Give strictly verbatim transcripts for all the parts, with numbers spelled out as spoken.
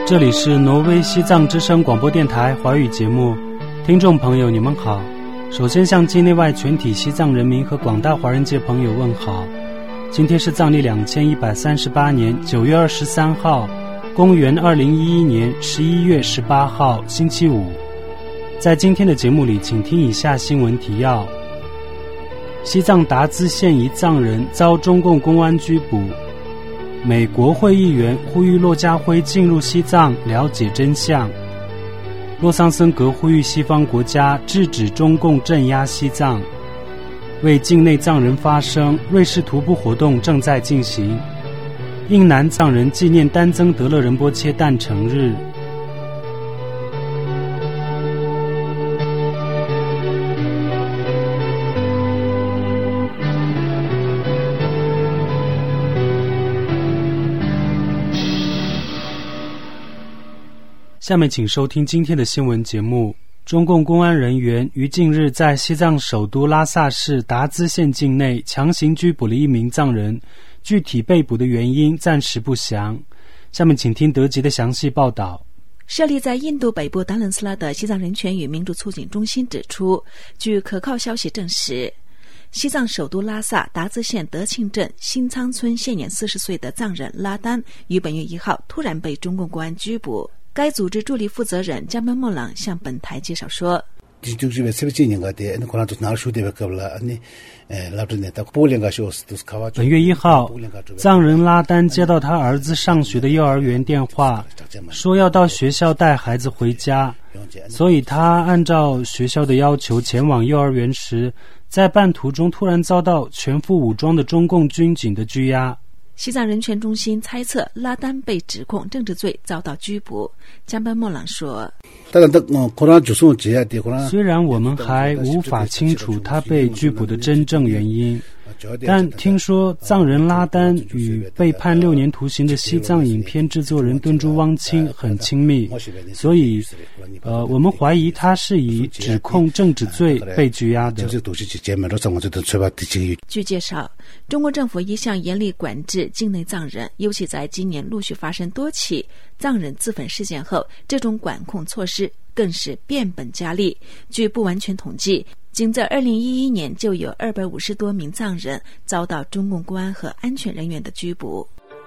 这里是挪威西藏之声广播电台华语节目，听众朋友你们好。首先向境内外全体西藏人民和广大华人界朋友问好。今天是藏历两千一百三十八年九月二十三号，公元二零一一年十一月十八号星期五。在今天的节目里，请听以下新闻提要：西藏达孜县一藏人遭中共公安拘捕。美国会议员呼吁骆家辉进入西藏了解真相。洛桑森格呼吁西方国家制止中共镇压西藏。为境内藏人发声，瑞士徒步活动正在进行。印南藏人纪念丹增德勒仁波切诞辰日。下面请收听今天的新闻节目。中共公安人员于近日在西藏首都拉萨市达孜县境内强行拘捕了一名藏人，具体被捕的原因暂时不详。下面请听德籍的详细报道。 设立在印度北部达兰斯拉的西藏人权与民主促进中心指出，据可靠消息证实，西藏首都拉萨达孜县德庆镇新仓村现年四十岁的藏人拉丹于本月一号突然被中共公安拘捕。该组织助理负责人加班莫朗向本台介绍说， 本月一号，藏人拉丹接到他儿子上学的幼儿园电话，说要到学校带孩子回家，所以他按照学校的要求前往幼儿园时，在半途中突然遭到全副武装的中共军警的拘押。 西藏人权中心猜测拉丹被指控政治罪遭到拘捕。江班莫朗说， 虽然我们还无法清楚他被拘捕的真正原因，但听说藏人拉丹与被判六年徒刑的西藏影片制作人敦珠汪清很亲密，所以呃，我们怀疑他是以指控政治罪被拘押的。 据介绍，中国政府一向严厉管制境内藏人，尤其在今年陆续发生多起藏人自焚事件后，这种管控措施更是变本加厉。据不完全统计，仅在二零一一年就有二百五十多名藏人遭到中共公安和安全人员的拘捕。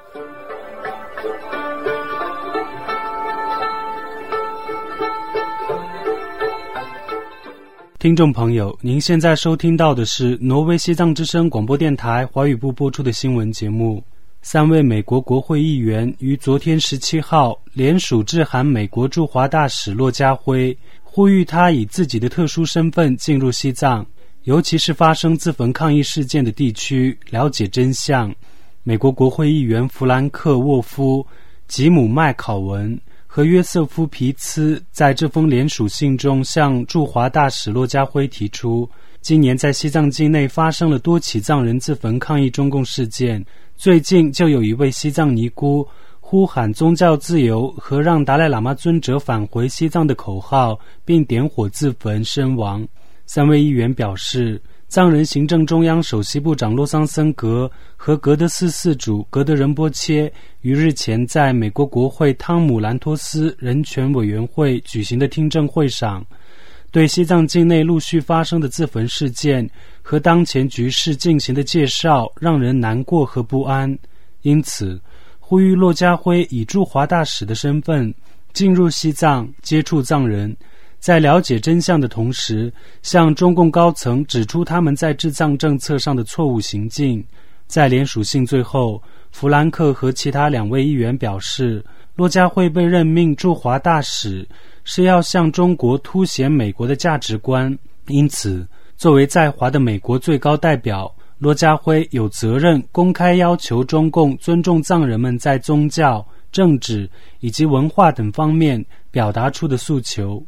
听众朋友，您现在收听到的是挪威西藏之声广播电台华语部播出的新闻节目。三位美国国会议员于昨天十七号联署致函美国驻华大使骆家辉，呼吁他以自己的特殊身份进入西藏，尤其是发生自焚抗议事件的地区，了解真相。美国国会议员弗兰克·沃夫、吉姆·麦考文和约瑟夫·皮茨在这封联署信中向驻华大使骆家辉提出，今年在西藏境内发生了多起藏人自焚抗议中共事件，最近就有一位西藏尼姑呼喊宗教自由和让达赖喇嘛尊者返回西藏的口号，并点火自焚身亡。三位议员表示，藏人行政中央首席部长洛桑森格和格德寺寺主格德仁波切于日前在美国国会汤姆兰托斯人权委员会举行的听证会上，对西藏境内陆续发生的自焚事件和当前局势进行的介绍让人难过和不安，因此呼吁骆家辉以驻华大使的身份进入西藏，接触藏人，在了解真相的同时，向中共高层指出他们在治藏政策上的错误行径。在联署信最后，弗兰克和其他两位议员表示，骆家辉被任命驻华大使是要向中国凸显美国的价值观，因此作为在华的美国最高代表，骆家辉有责任公开要求中共尊重藏人们在宗教、政治以及文化等方面表达出的诉求。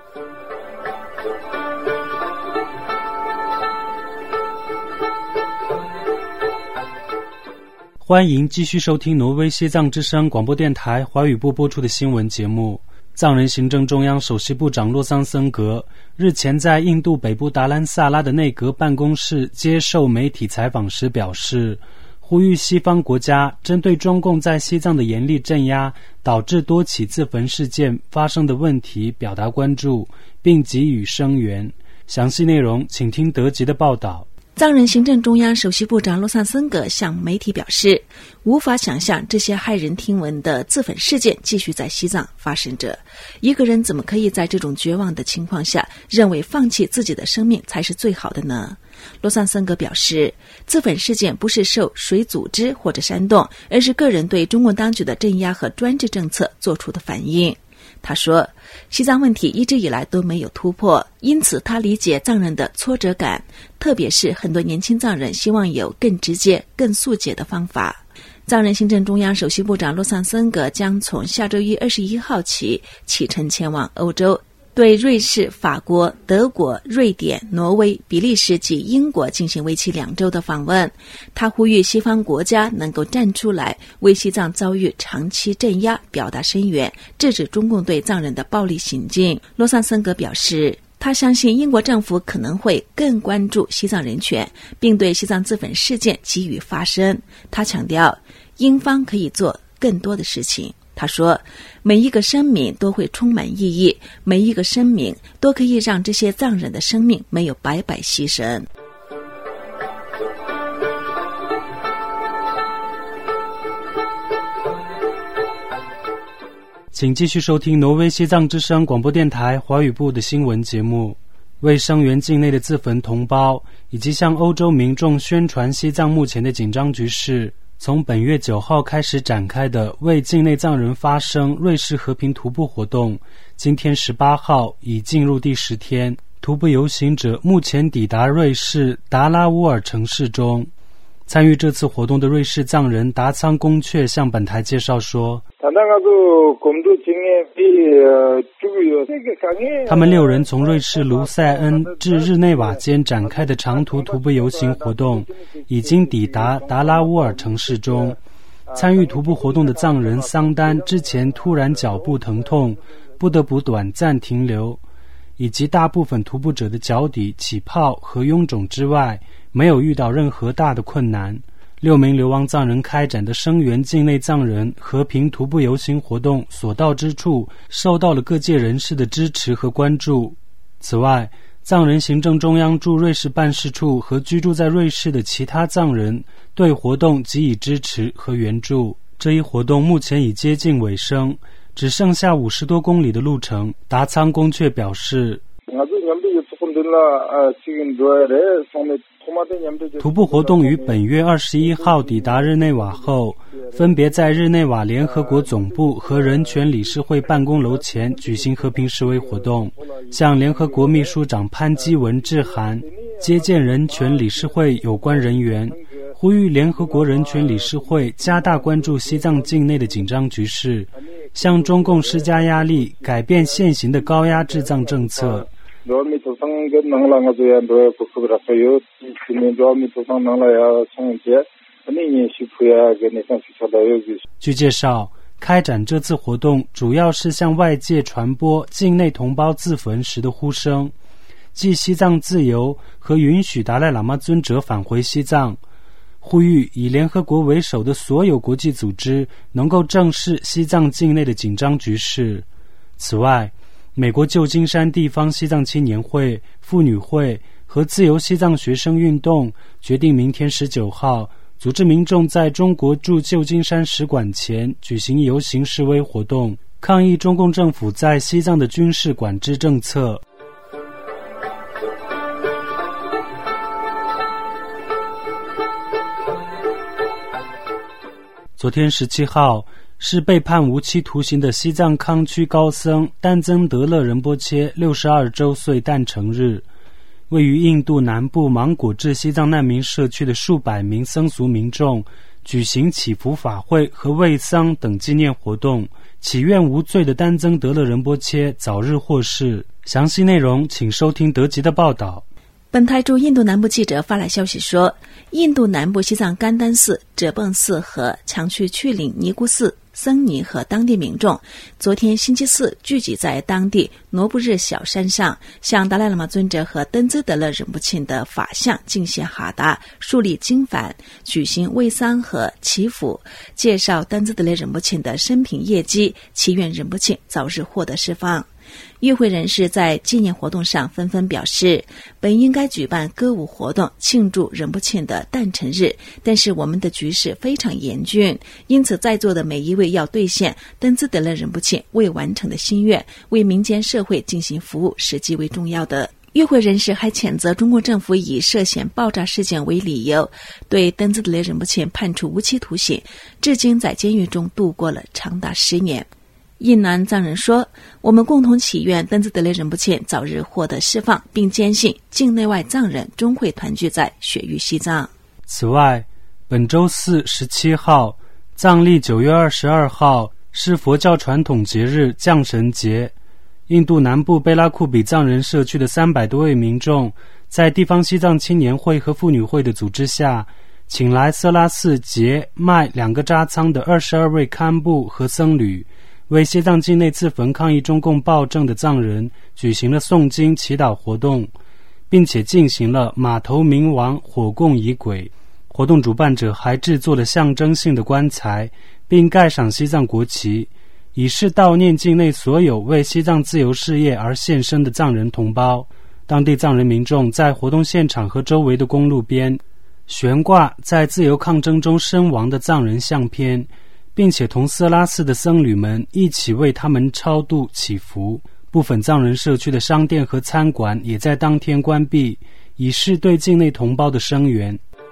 欢迎继续收听挪威西藏之声广播电台华语部播出的新闻节目。藏人行政中央首席部长洛桑森格日前在印度北部达兰萨拉的内阁办公室接受媒体采访时表示， 呼吁西方国家针对中共在西藏的严厉镇压导致多起自焚事件发生的问题表达关注，并给予声援。详细内容请听德籍的报道。 藏人行政中央首席部长洛桑森格向媒体表示，无法想象这些骇人听闻的自焚事件继续在西藏发生着。一个人怎么可以在这种绝望的情况下认为放弃自己的生命才是最好的呢？洛桑森格表示，自焚事件不是受谁组织或者煽动，而是个人对中共当局的镇压和专制政策做出的反应。他说，西藏问题一直以来都没有突破，因此他理解藏人的挫折感，特别是很多年轻藏人希望有更直接、更速捷的方法。藏人行政中央首席部长洛桑森格将从下周一二十一号起启程前往欧洲，对瑞士、法国、德国、瑞典、挪威、比利时及英国进行为期两周的访问。他呼吁西方国家能够站出来，为西藏遭遇长期镇压表达声援，制止中共对藏人的暴力行径。洛桑森格表示，他相信英国政府可能会更关注西藏人权，并对西藏自焚事件给予发声。他强调，英方可以做更多的事情。他说，每一个生命都会充满意义，每一个生命都可以让这些藏人的生命没有白白牺牲。 请继续收听挪威西藏之声广播电台华语部的新闻节目。为声援境内的自焚同胞，以及向欧洲民众宣传西藏目前的紧张局势，从本月九号开始展开的为境内藏人发声瑞士和平徒步活动，今天十八号已进入第十天。徒步游行者目前抵达瑞士达拉乌尔城市中。参与这次活动的瑞士藏人达仓公雀向本台介绍说，他们六人从瑞士卢塞恩至日内瓦间展开的长途徒步游行活动已经抵达达拉乌尔城市中。参与徒步活动的藏人桑丹之前突然脚部疼痛，不得不短暂停留，以及大部分徒步者的脚底起泡和臃肿之外，没有遇到任何大的困难。六名流亡藏人开展的声援境内藏人和平徒步游行活动所到之处，受到了各界人士的支持和关注。此外，藏人行政中央驻瑞士办事处和居住在瑞士的其他藏人对活动给予支持和援助。这一活动目前已接近尾声，只剩下五十多公里的路程。达仓公雀表示，徒步活动于本月二十一号抵达日内瓦后，分别在日内瓦联合国总部和人权理事会办公楼前举行和平示威活动，向联合国秘书长潘基文致函，接见人权理事会有关人员，呼吁联合国人权理事会加大关注西藏境内的紧张局势，向中共施加压力，改变现行的高压治藏政策。据介绍，开展这次活动主要是向外界传播境内同胞自焚时的呼声，即西藏自由和允许达赖喇嘛尊者返回西藏，呼吁以联合国为首的所有国际组织能够正视西藏境内的紧张局势。此外，美国旧金山地方西藏青年会、妇女会和自由西藏学生运动决定明天十九号组织民众在中国驻旧金山使馆前举行游行示威活动，抗议中共政府在西藏的军事管制政策。昨天十七号是被判无期徒刑的西藏康区高僧丹增德勒仁波切六十二周岁诞辰日。位于印度南部芒果至西藏难民社区的数百名僧俗民众举行祈福法会和为僧等纪念活动，祈愿无罪的丹增德勒仁波切早日获释。详细内容请收听德籍的报道。 本台驻印度南部记者发来消息说，印度南部西藏甘丹寺、哲蚌寺和强区曲岭尼姑寺僧尼和当地民众昨天星期四聚集在当地罗布日小山上，向达赖喇嘛尊者和登兹德勒仁波切的法像进献哈达，树立经幡，举行慰丧和祈福，介绍登兹德勒仁波切的生平业绩，祈愿仁波切早日获得释放。与会人士在纪念活动上纷纷表示，本应该举办歌舞活动庆祝仁波切的诞辰日，但是我们的局势非常严峻，因此在座的每一位要兑现登兹德勒仁波切未完成的心愿，为民间社会进行服务是极为重要的。与会人士还谴责中国政府以涉嫌爆炸事件为理由，对登兹德勒仁波切判处无期徒刑，至今在监狱中度过了长达十年。印南藏人说，我们共同祈愿登兹德勒仁波切早日获得释放，并坚信境内外藏人终会团聚在雪域西藏。 此外，本周四十七号，藏历九月二十二号是佛教传统节日降神节。印度南部贝拉库比藏人社区的三百多位民众，在地方西藏青年会和妇女会的组织下，请来色拉寺杰麦两个扎仓的二十二位堪布和僧侣，为西藏境内自焚抗议中共暴政的藏人举行了诵经祈祷活动，并且进行了码头冥王火供仪轨。活动主办者还制作了象征性的棺材，并盖上西藏国旗，以示悼念境内所有为西藏自由事业而献身的藏人同胞。当地藏人民众在活动现场和周围的公路边悬挂在自由抗争中身亡的藏人相片，并且同色拉寺的僧侣们一起为他们超度祈福。部分藏人社区的商店和餐馆也在当天关闭，以示对境内同胞的声援。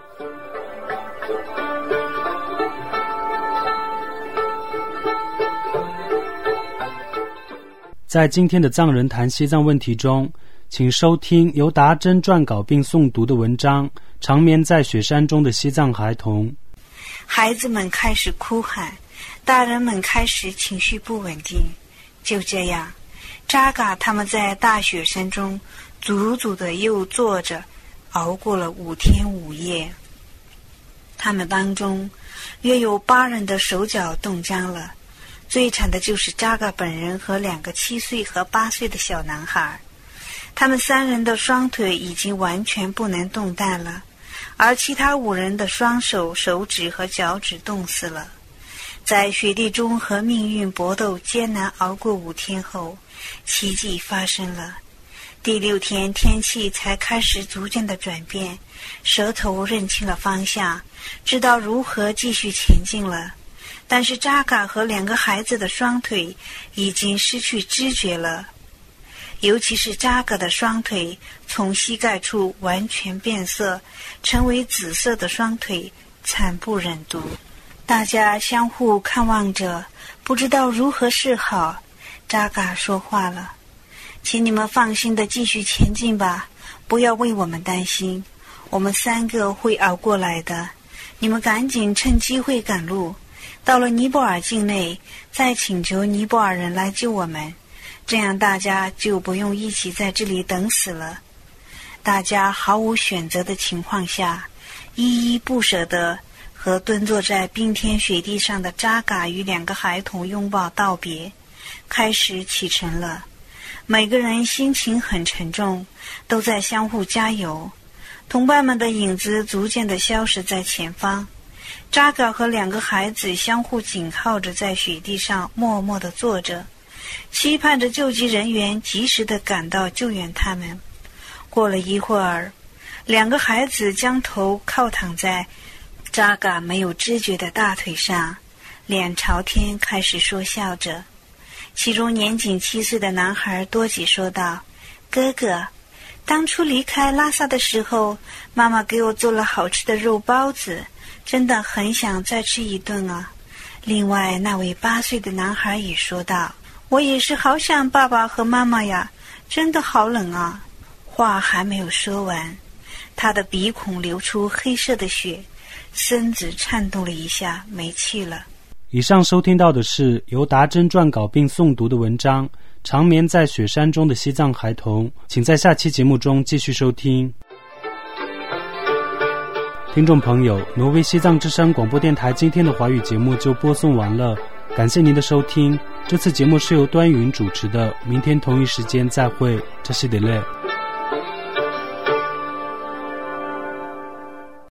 在今天的藏人谈西藏问题中，请收听由达真撰稿并诵读的文章《长眠在雪山中的西藏孩童》。 孩子们开始哭喊，大人们开始情绪不稳定。就这样，扎嘎他们在大雪山中足足的又坐着熬过了五天五夜。他们当中约有八人的手脚冻僵了，最惨的就是扎嘎本人和两个七岁和八岁的小男孩，他们三人的双腿已经完全不能动弹了，而其他五人的双手、手指和脚趾冻死了。在雪地中和命运搏斗，艰难熬过五天后，奇迹发生了。第六天，天气才开始逐渐的转变，舌头认清了方向，知道如何继续前进了。但是扎嘎和两个孩子的双腿已经失去知觉了，尤其是扎嘎的双腿从膝盖处完全变色，成为紫色的双腿，惨不忍睹。大家相互看望着，不知道如何是好。扎嘎说话了：请你们放心的继续前进吧，不要为我们担心，我们三个会熬过来的。你们赶紧趁机会赶路，到了尼泊尔境内，再请求尼泊尔人来救我们，这样大家就不用一起在这里等死了。大家毫无选择的情况下，依依不舍地和蹲坐在冰天雪地上的扎嘎与两个孩童拥抱道别，开始启程了。每个人心情很沉重，都在相互加油。同伴们的影子逐渐地消失在前方，扎嘎和两个孩子相互紧靠着在雪地上默默地坐着，期盼着救急人员及时地赶到救援他们。过了一会儿，两个孩子将头靠躺在扎嘎没有知觉的大腿上，脸朝天开始说笑着。其中年仅七岁的男孩多吉说道：哥哥，当初离开拉萨的时候，妈妈给我做了好吃的肉包子，真的很想再吃一顿啊。另外那位八岁的男孩也说道：我也是好想爸爸和妈妈呀，真的好冷啊。话还没有说完，他的鼻孔流出黑色的血，身子颤动了一下，没气了。 以上收听到的是由达真撰稿并诵读的文章《长眠在雪山中的西藏孩童》，请在下期节目中继续收听。听众朋友，挪威西藏之声广播电台今天的华语节目就播送完了， 感谢您的收听，这次节目是由端云主持的，明天同一时间再会，这是 delay。